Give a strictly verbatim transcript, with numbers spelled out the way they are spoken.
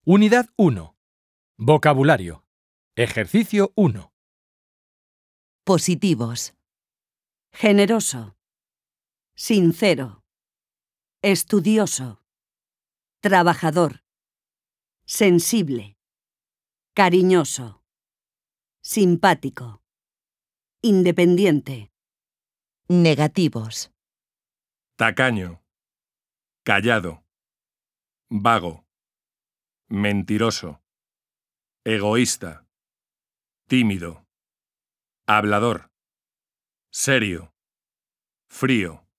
Unidad uno. Vocabulario. Ejercicio uno. Positivos. Generoso. Sincero. Estudioso. Trabajador. Sensible. Cariñoso. Simpático. Independiente. Negativos. Tacaño, callado, vago, mentiroso, egoísta, tímido, hablador, serio, frío.